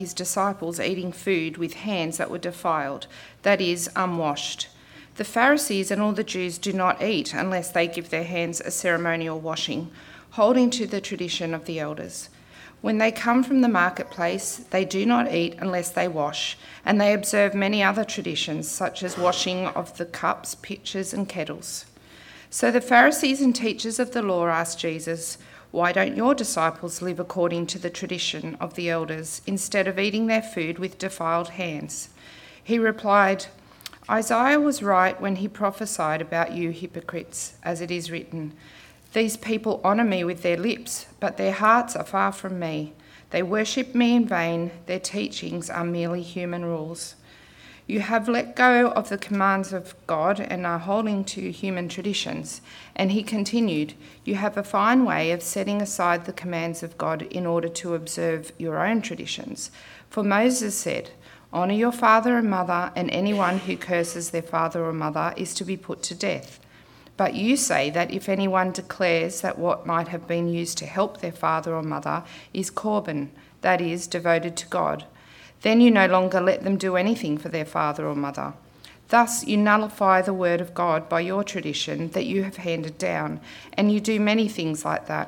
his disciples eating food with hands that were defiled, that is, unwashed. The Pharisees and all the Jews do not eat unless they give their hands a ceremonial washing, holding to the tradition of the elders. When they come from the marketplace, they do not eat unless they wash, and they observe many other traditions, such as washing of the cups, pitchers, and kettles. So the Pharisees and teachers of the law asked Jesus, "Why don't your disciples live according to the tradition of the elders, instead of eating their food with defiled hands?" He replied, "Isaiah was right when he prophesied about you hypocrites, as it is written, 'These people honour me with their lips, but their hearts are far from me. They worship me in vain. Their teachings are merely human rules.' You have let go of the commands of God and are holding to human traditions." And he continued, "You have a fine way of setting aside the commands of God in order to observe your own traditions. For Moses said, 'Honour your father and mother, and anyone who curses their father or mother is to be put to death.' But you say that if anyone declares that what might have been used to help their father or mother is korban, that is, devoted to God, then you no longer let them do anything for their father or mother. Thus you nullify the word of God by your tradition that you have handed down, and you do many things like that."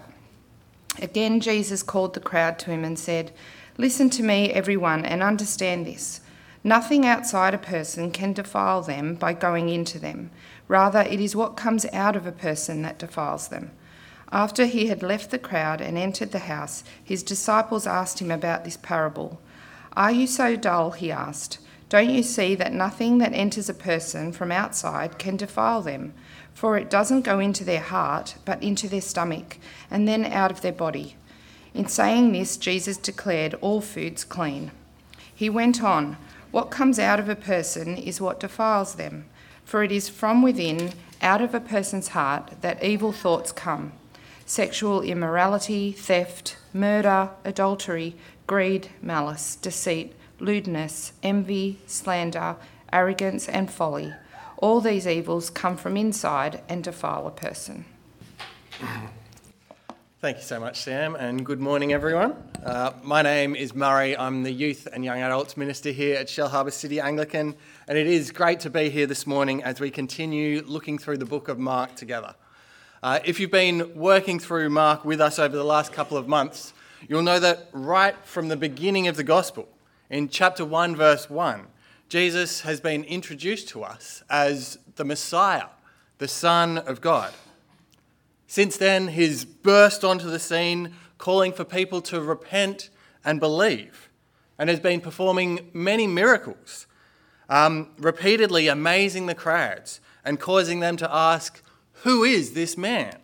Again, Jesus called the crowd to him and said, "Listen to me, everyone, and understand this. Nothing outside a person can defile them by going into them. Rather, it is what comes out of a person that defiles them." After he had left the crowd and entered the house, his disciples asked him about this parable. "Are you so dull?" he asked. "Don't you see that nothing that enters a person from outside can defile them? For it doesn't go into their heart, but into their stomach, and then out of their body." In saying this, Jesus declared all foods clean. He went on, "What comes out of a person is what defiles them. For it is from within, out of a person's heart, that evil thoughts come: sexual immorality, theft, murder, adultery, greed, malice, deceit, lewdness, envy, slander, arrogance, and folly. All these evils come from inside and defile a person." Thank you so much, Sam, and good morning, everyone. My name is Murray. I'm the Youth and Young Adults Minister here at Shellharbour City Anglican, and it is great to be here this morning as we continue looking through the book of Mark together. If you've been working through Mark with us over the last couple of months, you'll know that right from the beginning of the Gospel, in chapter 1, verse 1, Jesus has been introduced to us as the Messiah, the Son of God. Since then, he's burst onto the scene, calling for people to repent and believe, and has been performing many miracles, repeatedly amazing the crowds and causing them to ask, "Who is this man?"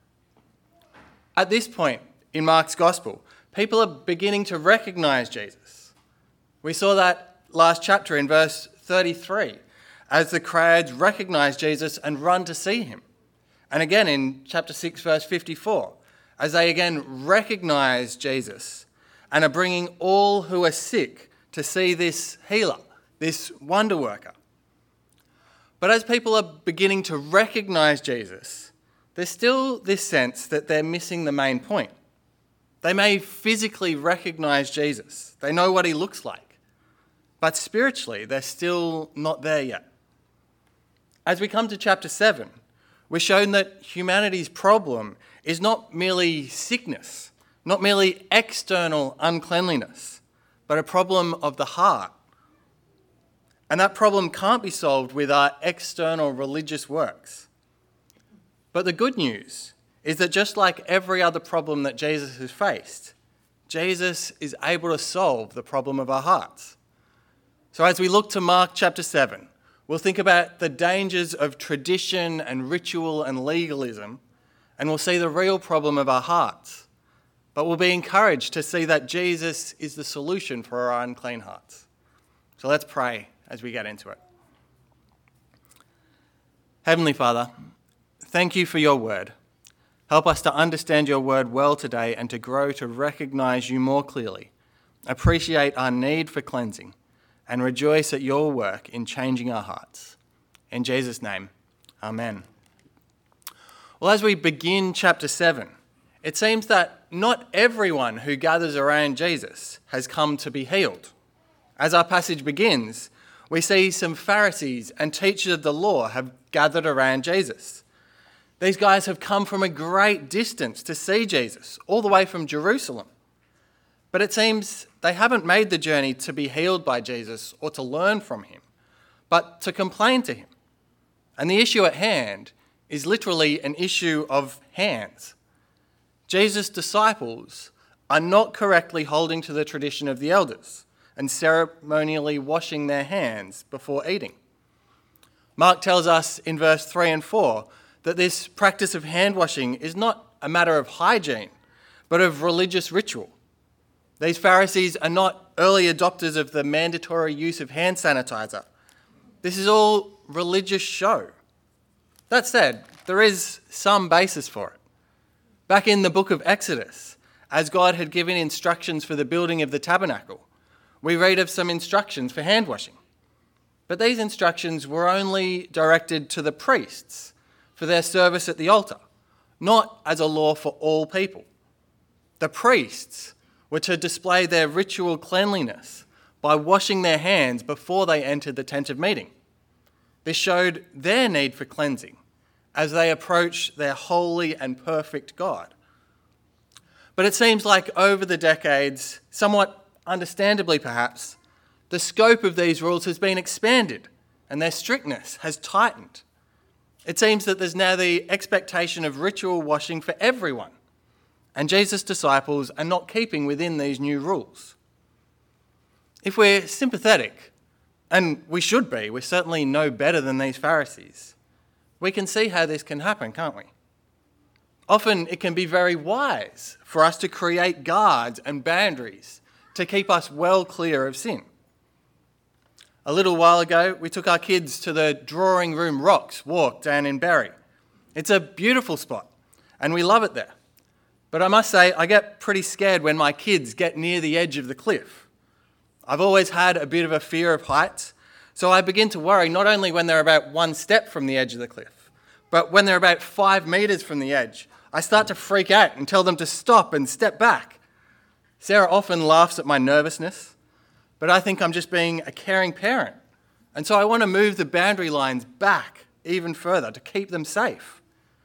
At this point in Mark's Gospel, people are beginning to recognize Jesus. We saw that last chapter in verse 33, as the crowds recognize Jesus and run to see him. And again in chapter 6, verse 54, as they again recognize Jesus and are bringing all who are sick to see this healer, this wonder worker. But as people are beginning to recognize Jesus, there's still this sense that they're missing the main point. They may physically recognize Jesus. They know what he looks like. But spiritually, they're still not there yet. As we come to chapter 7, we're shown that humanity's problem is not merely sickness, not merely external uncleanliness, but a problem of the heart. And that problem can't be solved with our external religious works. But the good news is that just like every other problem that Jesus has faced, Jesus is able to solve the problem of our hearts. So as we look to Mark chapter 7, we'll think about the dangers of tradition and ritual and legalism, and we'll see the real problem of our hearts. But we'll be encouraged to see that Jesus is the solution for our unclean hearts. So let's pray as we get into it. Heavenly Father, thank you for your word. Help us to understand your word well today and to grow to recognize you more clearly, appreciate our need for cleansing, and rejoice at your work in changing our hearts. In Jesus' name, amen. Well, as we begin chapter 7, it seems that not everyone who gathers around Jesus has come to be healed. As our passage begins, we see some Pharisees and teachers of the law have gathered around Jesus. These guys have come from a great distance to see Jesus, all the way from Jerusalem. But it seems they haven't made the journey to be healed by Jesus or to learn from him, but to complain to him. And the issue at hand is literally an issue of hands. Jesus' disciples are not correctly holding to the tradition of the elders and ceremonially washing their hands before eating. Mark tells us in verse 3 and 4 that this practice of hand washing is not a matter of hygiene, but of religious ritual. These Pharisees are not early adopters of the mandatory use of hand sanitizer. This is all religious show. That said, there is some basis for it. Back in the book of Exodus, as God had given instructions for the building of the tabernacle, we read of some instructions for hand washing. But these instructions were only directed to the priests for their service at the altar, not as a law for all people. The priests were to display their ritual cleanliness by washing their hands before they entered the tent of meeting. This showed their need for cleansing as they approached their holy and perfect God. But it seems like over the decades, somewhat understandably perhaps, the scope of these rules has been expanded and their strictness has tightened. It seems that there's now the expectation of ritual washing for everyone, and Jesus' disciples are not keeping within these new rules. If we're sympathetic, and we should be, we're certainly no better than these Pharisees, we can see how this can happen, can't we? Often it can be very wise for us to create guards and boundaries to keep us well clear of sin. A little while ago, we took our kids to the Drawing Room Rocks walk down in Berry. It's a beautiful spot, and we love it there. But I must say, I get pretty scared when my kids get near the edge of the cliff. I've always had a bit of a fear of heights, so I begin to worry not only when they're about one step from the edge of the cliff, but when they're about 5 metres from the edge. I start to freak out and tell them to stop and step back. Sarah often laughs at my nervousness, but I think I'm just being a caring parent. And so I want to move the boundary lines back even further to keep them safe.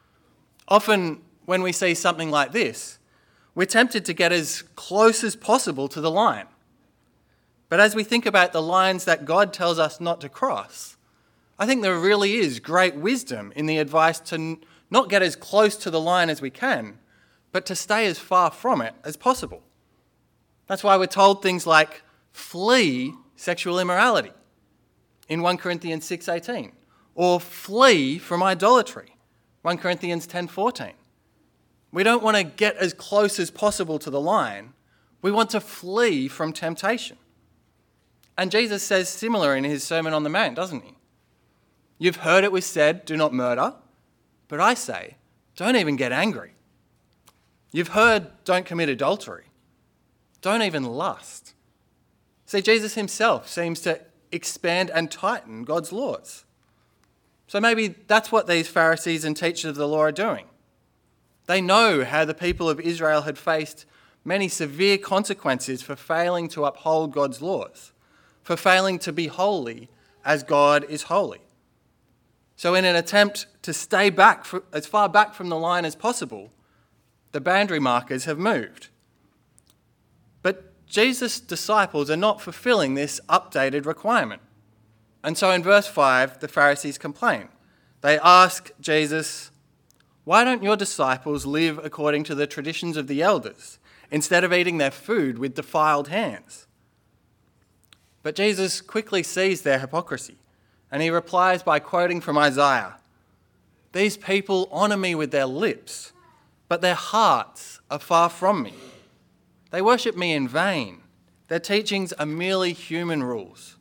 Often when we see something like this, we're tempted to get as close as possible to the line. But as we think about the lines that God tells us not to cross, I think there really is great wisdom in the advice to not get as close to the line as we can, but to stay as far from it as possible. That's why we're told things like flee sexual immorality in 1 Corinthians 6:18, or flee from idolatry, 1 Corinthians 10:14. We don't want to get as close as possible to the line. We want to flee from temptation. And Jesus says similar in his Sermon on the Mount, doesn't he? You've heard it was said, do not murder, but I say, don't even get angry. You've heard, don't commit adultery. Don't even lust. See, Jesus himself seems to expand and tighten God's laws. So maybe that's what these Pharisees and teachers of the law are doing. They know how the people of Israel had faced many severe consequences for failing to uphold God's laws, for failing to be holy as God is holy. So in an attempt to stay back as far back from the line as possible, the boundary markers have moved. But Jesus' disciples are not fulfilling this updated requirement. And so in verse 5, the Pharisees complain. They ask Jesus, "Why don't your disciples live according to the traditions of the elders, instead of eating their food with defiled hands?" But Jesus quickly sees their hypocrisy, and he replies by quoting from Isaiah, "These people honour me with their lips, but their hearts are far from me. They worship me in vain. Their teachings are merely human rules."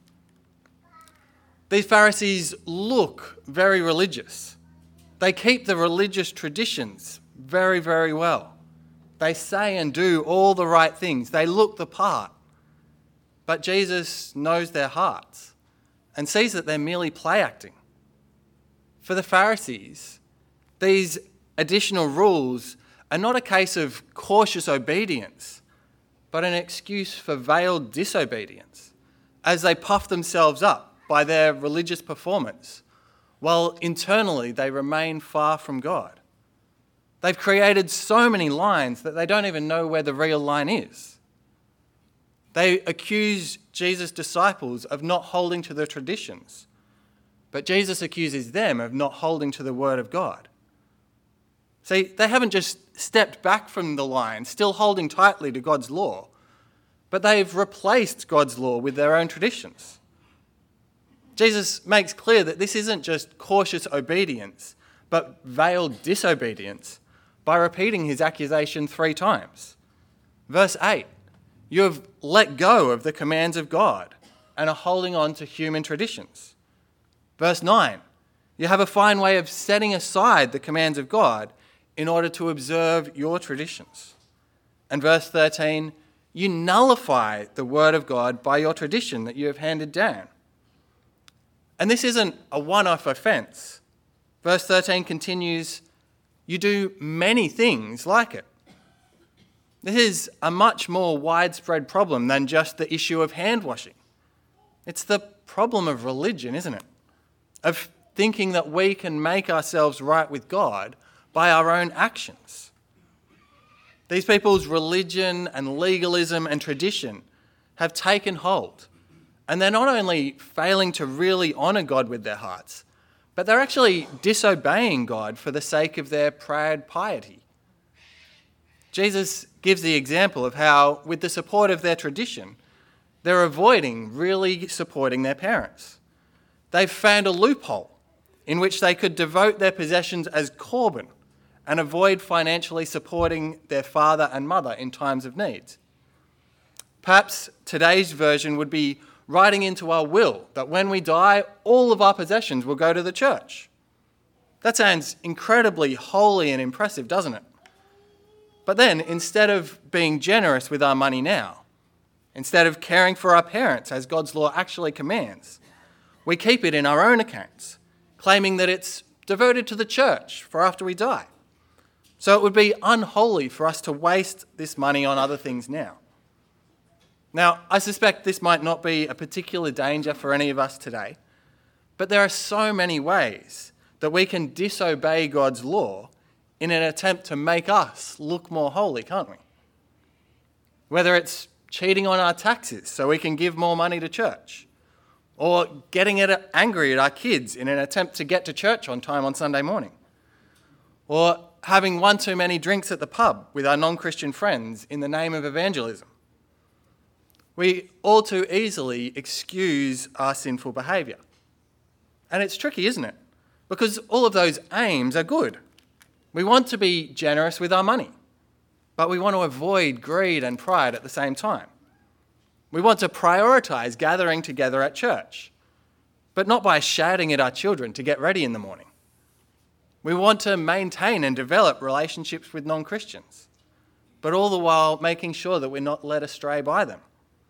These Pharisees look very religious. They keep the religious traditions very, very well. They say and do all the right things. They look the part. But Jesus knows their hearts and sees that they're merely play acting. For the Pharisees, these additional rules and not a case of cautious obedience, but an excuse for veiled disobedience, as they puff themselves up by their religious performance, while internally they remain far from God. They've created so many lines that they don't even know where the real line is. They accuse Jesus' disciples of not holding to the traditions, but Jesus accuses them of not holding to the word of God. See, they haven't just stepped back from the line, still holding tightly to God's law, but they've replaced God's law with their own traditions. Jesus makes clear that this isn't just cautious obedience, but veiled disobedience by repeating his accusation 3 times. Verse 8, you have let go of the commands of God and are holding on to human traditions. Verse 9, you have a fine way of setting aside the commands of God in order to observe your traditions. And verse 13, you nullify the word of God by your tradition that you have handed down. And this isn't a one-off offence. Verse 13 continues, you do many things like it. This is a much more widespread problem than just the issue of hand washing. It's the problem of religion, isn't it? Of thinking that we can make ourselves right with God by our own actions. These people's religion and legalism and tradition have taken hold, and they're not only failing to really honour God with their hearts, but they're actually disobeying God for the sake of their proud piety. Jesus gives the example of how, with the support of their tradition, they're avoiding really supporting their parents. They've found a loophole in which they could devote their possessions as Corban and avoid financially supporting their father and mother in times of need. Perhaps today's version would be writing into our will that when we die, all of our possessions will go to the church. That sounds incredibly holy and impressive, doesn't it? But then, instead of being generous with our money now, instead of caring for our parents as God's law actually commands, we keep it in our own accounts, claiming that it's devoted to the church for after we die. So it would be unholy for us to waste this money on other things now. Now, I suspect this might not be a particular danger for any of us today, but there are so many ways that we can disobey God's law in an attempt to make us look more holy, can't we? Whether it's cheating on our taxes so we can give more money to church, or getting angry at our kids in an attempt to get to church on time on Sunday morning, or having one too many drinks at the pub with our non-Christian friends in the name of evangelism. We all too easily excuse our sinful behaviour. And it's tricky, isn't it? Because all of those aims are good. We want to be generous with our money, but we want to avoid greed and pride at the same time. We want to prioritise gathering together at church, but not by shouting at our children to get ready in the morning. We want to maintain and develop relationships with non-Christians, but all the while making sure that we're not led astray by them.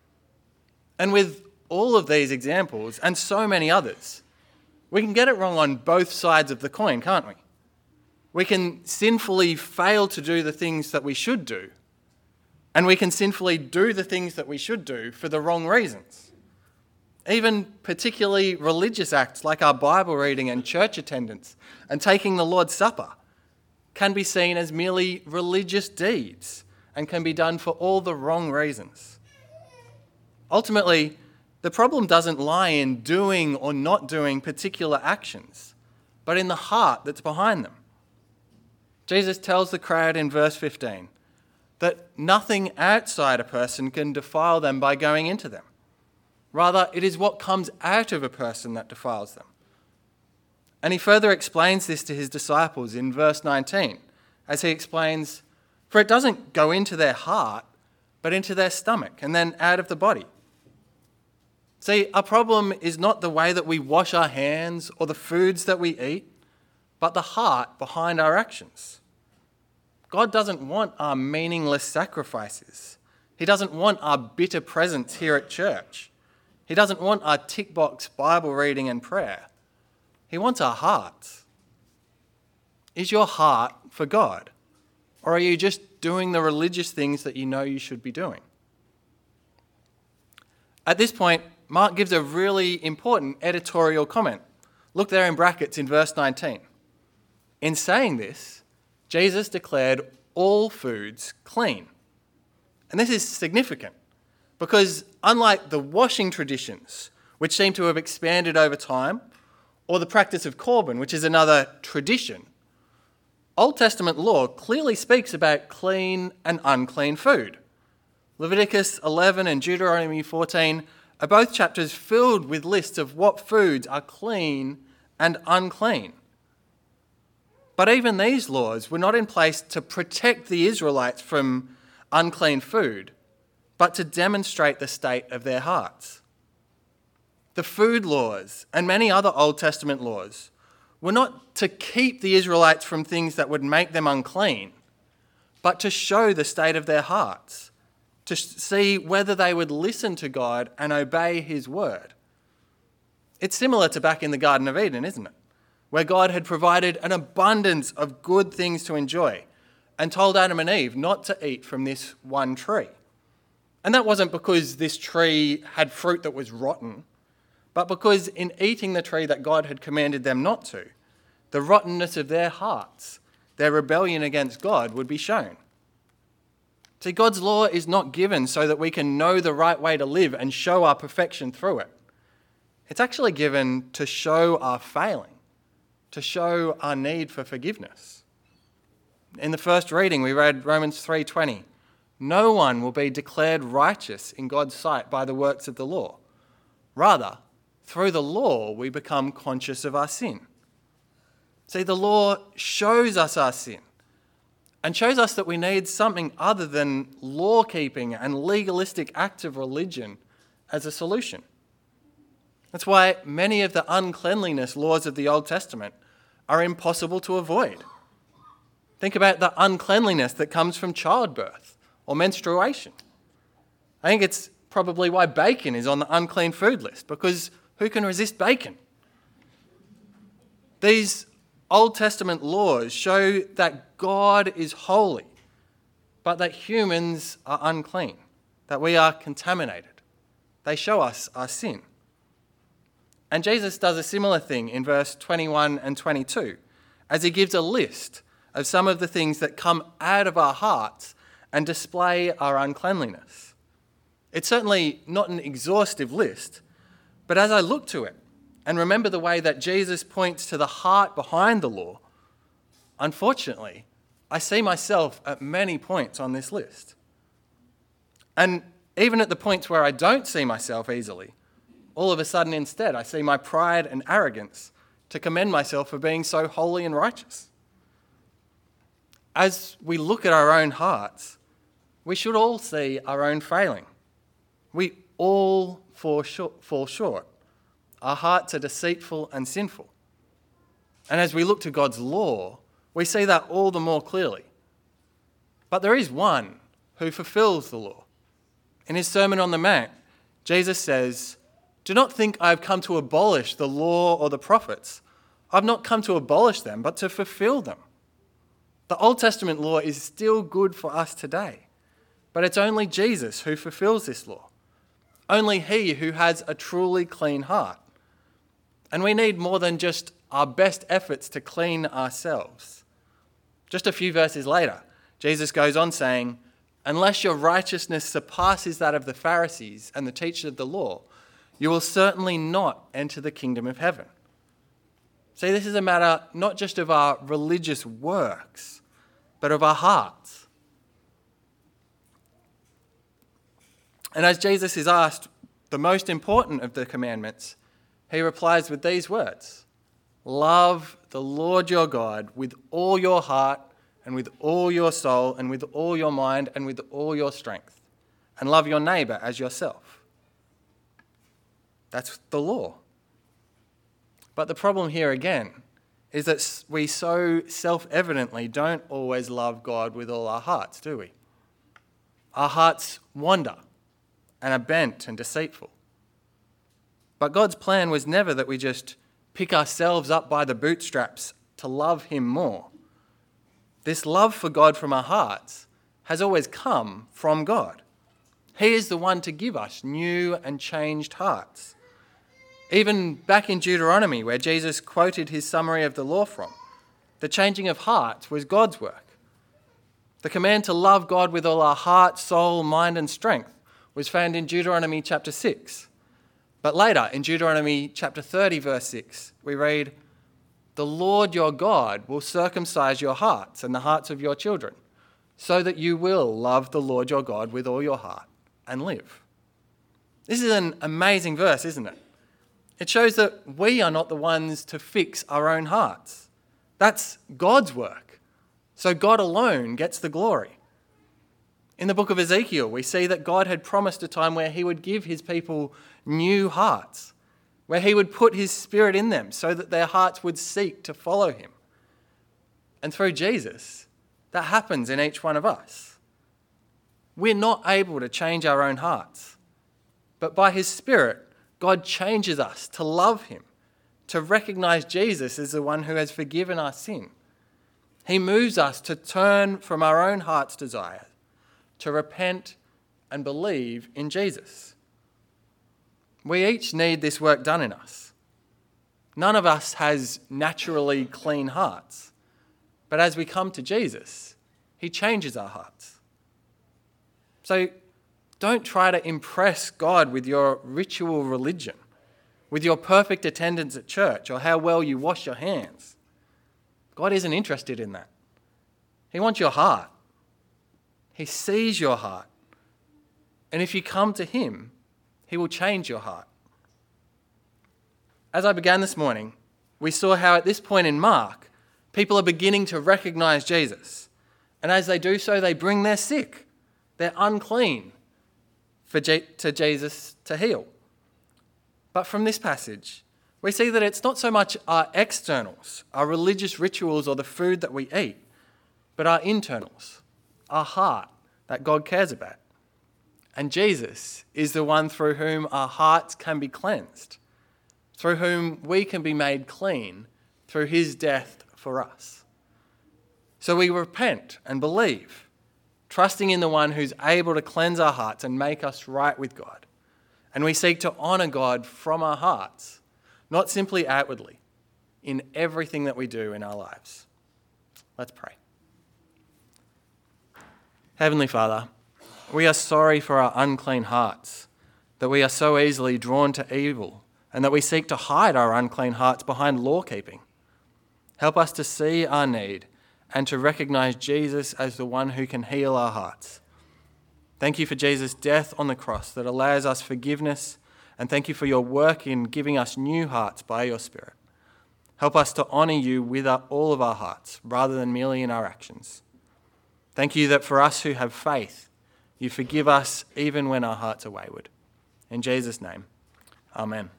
And with all of these examples, and so many others, we can get it wrong on both sides of the coin, can't we? We can sinfully fail to do the things that we should do, and we can sinfully do the things that we should do for the wrong reasons. Even particularly religious acts like our Bible reading and church attendance and taking the Lord's Supper can be seen as merely religious deeds and can be done for all the wrong reasons. Ultimately, the problem doesn't lie in doing or not doing particular actions, but in the heart that's behind them. Jesus tells the crowd in verse 15 that nothing outside a person can defile them by going into them. Rather, it is what comes out of a person that defiles them. And he further explains this to his disciples in verse 19, as he explains, for it doesn't go into their heart, but into their stomach and then out of the body. See, our problem is not the way that we wash our hands or the foods that we eat, but the heart behind our actions. God doesn't want our meaningless sacrifices. He doesn't want our bitter presence here at church. He doesn't want our tick box Bible reading and prayer. He wants our hearts. Is your heart for God? Or are you just doing the religious things that you know you should be doing? At this point, Mark gives a really important editorial comment. Look there in brackets in verse 19. In saying this, Jesus declared all foods clean. And this is significant because unlike the washing traditions, which seem to have expanded over time, or the practice of Corban, which is another tradition, Old Testament law clearly speaks about clean and unclean food. Leviticus 11 and Deuteronomy 14 are both chapters filled with lists of what foods are clean and unclean. But even these laws were not in place to protect the Israelites from unclean food, but to demonstrate the state of their hearts. The food laws and many other Old Testament laws were not to keep the Israelites from things that would make them unclean, but to show the state of their hearts, to see whether they would listen to God and obey his word. It's similar to back in the Garden of Eden, isn't it? Where God had provided an abundance of good things to enjoy and told Adam and Eve not to eat from this one tree. And that wasn't because this tree had fruit that was rotten, but because in eating the tree that God had commanded them not to, the rottenness of their hearts, their rebellion against God, would be shown. See, God's law is not given so that we can know the right way to live and show our perfection through it. It's actually given to show our failing, to show our need for forgiveness. In the first reading, we read Romans 3:20. No one will be declared righteous in God's sight by the works of the law. Rather, through the law, we become conscious of our sin. See, the law shows us our sin and shows us that we need something other than law-keeping and legalistic acts of religion as a solution. That's why many of the uncleanliness laws of the Old Testament are impossible to avoid. Think about the uncleanliness that comes from childbirth or menstruation. I think it's probably why bacon is on the unclean food list, because who can resist bacon? These Old Testament laws show that God is holy, but that humans are unclean, that we are contaminated. They show us our sin. And Jesus does a similar thing in verse 21 and 22, as he gives a list of some of the things that come out of our hearts and display our uncleanliness. It's certainly not an exhaustive list, but as I look to it and remember the way that Jesus points to the heart behind the law, unfortunately, I see myself at many points on this list. And even at the points where I don't see myself easily, all of a sudden instead I see my pride and arrogance to commend myself for being so holy and righteous. As we look at our own hearts, we should all see our own failing. We all fall short. Our hearts are deceitful and sinful. And as we look to God's law, we see that all the more clearly. But there is one who fulfills the law. In his Sermon on the Mount, Jesus says, "Do not think I have come to abolish the law or the prophets. I have not come to abolish them, but to fulfill them." The Old Testament law is still good for us today, but it's only Jesus who fulfills this law. Only he who has a truly clean heart. And we need more than just our best efforts to clean ourselves. Just a few verses later, Jesus goes on saying, "Unless your righteousness surpasses that of the Pharisees and the teachers of the law, you will certainly not enter the kingdom of heaven." See, this is a matter not just of our religious works, but of our hearts. And as Jesus is asked the most important of the commandments, he replies with these words, "Love the Lord your God with all your heart and with all your soul and with all your mind and with all your strength, and love your neighbour as yourself." That's the law. But the problem here again is that we so self-evidently don't always love God with all our hearts, do we? Our hearts wander and are bent and deceitful. But God's plan was never that we just pick ourselves up by the bootstraps to love him more. this love for God from our hearts has always come from God. He is the one to give us new and changed hearts. Even back in Deuteronomy, where Jesus quoted his summary of the law from, the changing of hearts was God's work. The command to love God with all our heart, soul, mind and strength was found in Deuteronomy chapter 6. But later, in Deuteronomy chapter 30, verse 6, we read, "The Lord your God will circumcise your hearts and the hearts of your children, so that you will love the Lord your God with all your heart and live." This is an amazing verse, isn't it? It shows that we are not the ones to fix our own hearts. That's God's work. So God alone gets the glory. In the book of Ezekiel, we see that God had promised a time where he would give his people new hearts, where he would put his spirit in them so that their hearts would seek to follow him. And through Jesus, that happens in each one of us. We're not able to change our own hearts, but by his Spirit, God changes us to love him, to recognize Jesus as the one who has forgiven our sin. He moves us to turn from our own heart's desire, to repent and believe in Jesus. We each need this work done in us. None of us has naturally clean hearts, but as we come to Jesus, he changes our hearts. So don't try to impress God with your ritual religion, with your perfect attendance at church or how well you wash your hands. God isn't interested in that. He wants your heart. He sees your heart. And if you come to him, he will change your heart. As I began this morning, we saw how at this point in Mark, people are beginning to recognize Jesus. And as they do so, they bring their sick, their unclean, to Jesus to heal. But from this passage, we see that it's not so much our externals, our religious rituals or the food that we eat, but our internals, our heart that God cares about. And Jesus is the one through whom our hearts can be cleansed, through whom we can be made clean through his death for us. So we repent and believe, trusting in the one who's able to cleanse our hearts and make us right with God. And we seek to honour God from our hearts, not simply outwardly, in everything that we do in our lives. Let's pray. Heavenly Father, we are sorry for our unclean hearts, that we are so easily drawn to evil, and that we seek to hide our unclean hearts behind law-keeping. Help us to see our need and to recognise Jesus as the one who can heal our hearts. Thank you for Jesus' death on the cross that allows us forgiveness, and thank you for your work in giving us new hearts by your Spirit. Help us to honour you with all of our hearts rather than merely in our actions. Thank you that for us who have faith, you forgive us even when our hearts are wayward. In Jesus' name, amen.